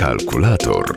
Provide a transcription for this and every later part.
Kalkulator.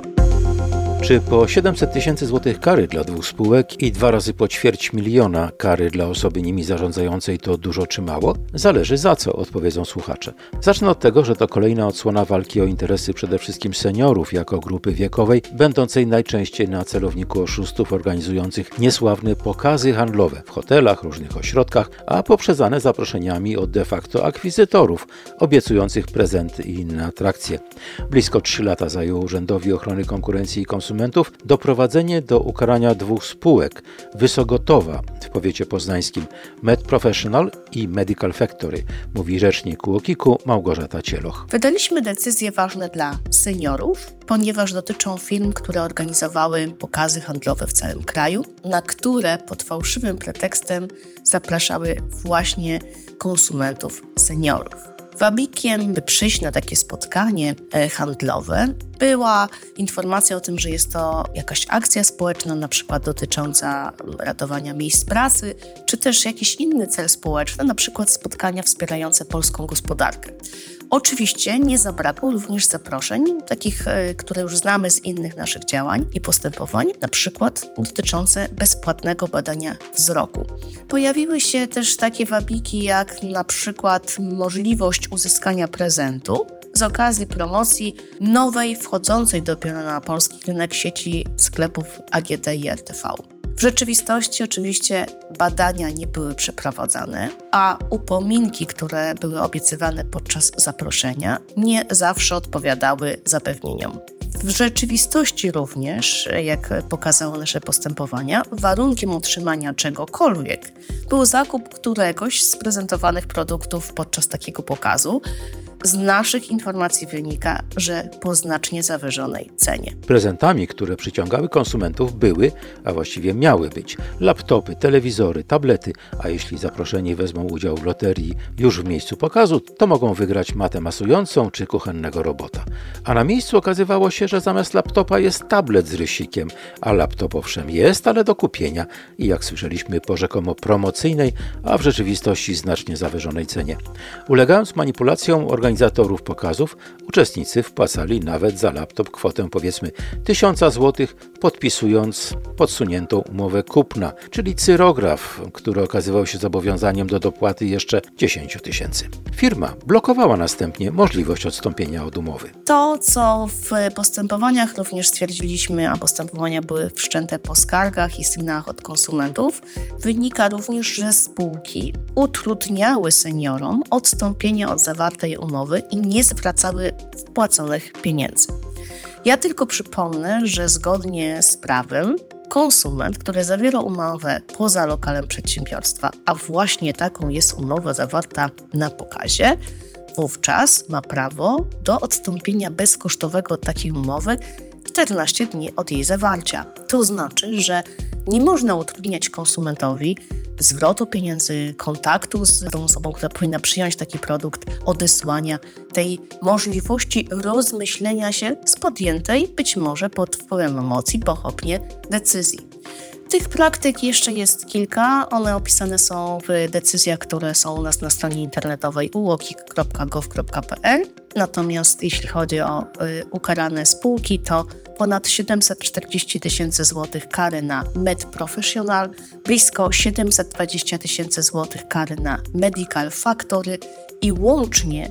Czy po 700 tysięcy złotych kary dla 2 spółek i 2 razy po 250 000 kary dla osoby nimi zarządzającej to dużo czy mało? Zależy za co, odpowiedzą słuchacze. Zacznę od tego, że to kolejna odsłona walki o interesy przede wszystkim seniorów jako grupy wiekowej, będącej najczęściej na celowniku oszustów organizujących niesławne pokazy handlowe w hotelach, różnych ośrodkach, a poprzedzane zaproszeniami od de facto akwizytorów, obiecujących prezenty i inne atrakcje. Blisko 3 lata zajęło Urzędowi Ochrony Konkurencji i Konsumentów doprowadzenie do ukarania 2 spółek Wysogotowa w powiecie poznańskim, Med Professional i Medical Factory, mówi rzecznik UOKiK-u Małgorzata Cieloch. Wydaliśmy decyzje ważne dla seniorów, ponieważ dotyczą firm, które organizowały pokazy handlowe w całym kraju, na które pod fałszywym pretekstem zapraszały właśnie konsumentów seniorów. Wabikiem, by przyjść na takie spotkanie handlowe, była informacja o tym, że jest to jakaś akcja społeczna, na przykład dotycząca ratowania miejsc pracy, czy też jakiś inny cel społeczny, na przykład spotkania wspierające polską gospodarkę. Oczywiście nie zabrakło również zaproszeń, takich, które już znamy z innych naszych działań i postępowań, na przykład dotyczące bezpłatnego badania wzroku. Pojawiły się też takie wabiki, jak na przykład możliwość uzyskania prezentu z okazji promocji nowej, wchodzącej dopiero na polski rynek sieci sklepów AGD i RTV. W rzeczywistości oczywiście badania nie były przeprowadzane, a upominki, które były obiecywane podczas zaproszenia, nie zawsze odpowiadały zapewnieniom. W rzeczywistości również, jak pokazało nasze postępowania, warunkiem utrzymania czegokolwiek był zakup któregoś z prezentowanych produktów podczas takiego pokazu. Z naszych informacji wynika, że po znacznie zawyżonej cenie. Prezentami, które przyciągały konsumentów były, a właściwie miały być, laptopy, telewizory, tablety, a jeśli zaproszeni wezmą udział w loterii już w miejscu pokazu, to mogą wygrać matę masującą czy kuchennego robota. A na miejscu okazywało się, że zamiast laptopa jest tablet z rysikiem, a laptop owszem jest, ale do kupienia i jak słyszeliśmy po rzekomo promocyjnej, a w rzeczywistości znacznie zawyżonej cenie. Ulegając manipulacjom organizatorów pokazów, uczestnicy wpłacali nawet za laptop kwotę powiedzmy 1000 zł, podpisując podsuniętą umowę kupna, czyli cyrograf, który okazywał się zobowiązaniem do dopłaty jeszcze 10 000. Firma blokowała następnie możliwość odstąpienia od umowy. To, co w postępowaniach również stwierdziliśmy, a postępowania były wszczęte po skargach i sygnałach od konsumentów, wynika również, że spółki utrudniały seniorom odstąpienie od zawartej umowy i nie zwracały wpłaconych pieniędzy. Ja tylko przypomnę, że zgodnie z prawem konsument, który zawiera umowę poza lokalem przedsiębiorstwa, a właśnie taką jest umowa zawarta na pokazie, wówczas ma prawo do odstąpienia bezkosztowego od takiej umowy 14 dni od jej zawarcia. To znaczy, że nie można utrudniać konsumentowi zwrotu pieniędzy, kontaktu z tą osobą, która powinna przyjąć taki produkt, odesłania, tej możliwości rozmyślenia się z podjętej, być może pod wpływem emocji, pochopnie decyzji. Tych praktyk jeszcze jest kilka, one opisane są w decyzjach, które są u nas na stronie internetowej uokik.gov.pl. Natomiast jeśli chodzi o ukarane spółki, to ponad 740 tysięcy złotych kary na Med Professional, blisko 720 tysięcy złotych kary na Medical Factory i łącznie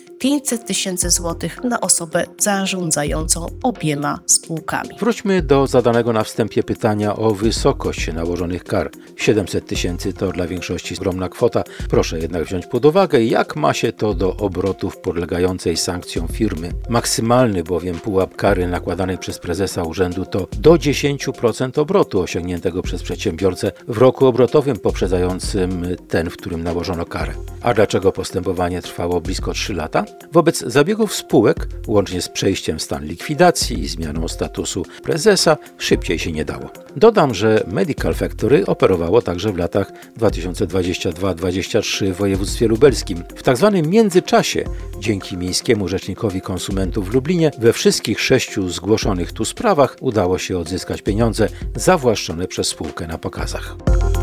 500 tysięcy złotych na osobę zarządzającą obiema spółkami. Wróćmy do zadanego na wstępie pytania o wysokość nałożonych kar. 700 tysięcy to dla większości ogromna kwota. Proszę jednak wziąć pod uwagę, jak ma się to do obrotów podlegającej sankcjom firmy. Maksymalny bowiem pułap kary nakładanej przez prezesa urzędu to do 10% obrotu osiągniętego przez przedsiębiorcę w roku obrotowym poprzedzającym ten, w którym nałożono karę. A dlaczego postępowanie trwało blisko 3 lata? Wobec zabiegów spółek, łącznie z przejściem w stan likwidacji i zmianą statusu prezesa, szybciej się nie dało. Dodam, że Medical Factory operowało także w latach 2022-2023 w województwie lubelskim. W tzw. międzyczasie, dzięki Miejskiemu Rzecznikowi Konsumentów w Lublinie, we wszystkich 6 zgłoszonych tu sprawach udało się odzyskać pieniądze zawłaszczone przez spółkę na pokazach.